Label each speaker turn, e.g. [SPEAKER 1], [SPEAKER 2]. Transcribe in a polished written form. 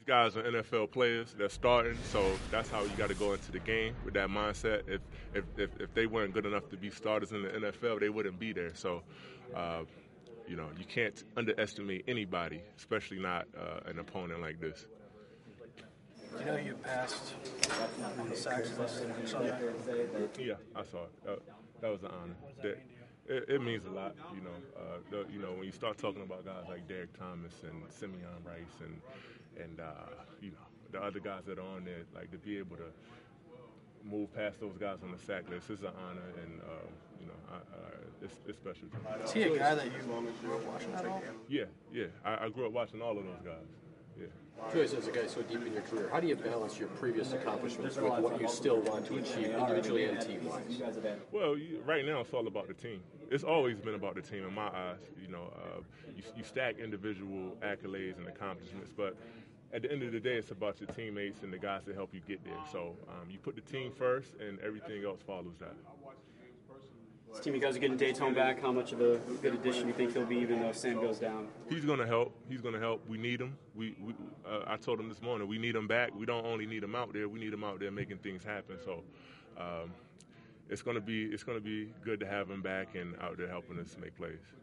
[SPEAKER 1] These guys are NFL players. They're starting, so that's how you got to go into the game with that mindset. If they weren't good enough to be starters in the NFL, they wouldn't be there. So, you can't underestimate anybody, especially not an opponent like this.
[SPEAKER 2] You know you passed on the sacks list.
[SPEAKER 1] Yeah, I saw it. That was an honor. It means a lot, when you start talking about guys like Derek Thomas and Simeon Rice and the other guys that are on there, like to be able to move past those guys on the sack list is an honor, and it's special to me.
[SPEAKER 2] Is he a guy that you grew up watching at all?
[SPEAKER 1] Yeah. I grew up watching all of those guys. Yeah.
[SPEAKER 3] Joyce, as a guy so deep in your career, how do you balance your previous accomplishments with what you still want to achieve individually and team-wise?
[SPEAKER 1] Well, right now it's all about the team. It's always been about the team in my eyes. You stack individual accolades and accomplishments, but at the end of the day, it's about your teammates and the guys that help you get there. So you put the team first, and everything else follows that.
[SPEAKER 4] This team, you guys are getting Dayton back. How much of a good addition do you think he'll be, even though Sam goes down?
[SPEAKER 1] He's going to help. We need him. I told him this morning, we need him back. We don't only need him out there. We need him out there making things happen. So it's going to be good to have him back and out there helping us make plays.